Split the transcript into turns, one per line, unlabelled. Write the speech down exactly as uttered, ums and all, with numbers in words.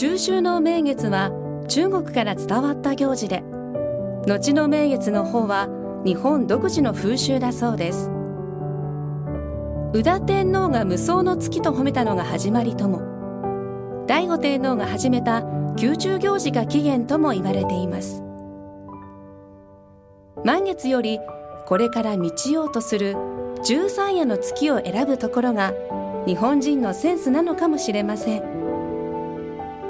中秋の名月は中国から伝わった行事で、後の名月の方は日本独自の風習だそうです。宇多天皇が無双の月と褒めたのが始まりとも、醍醐天皇が始めた宮中行事が起源とも言われています。満月よりこれから満ちようとする十三夜の月を選ぶところが日本人のセンスなのかもしれません。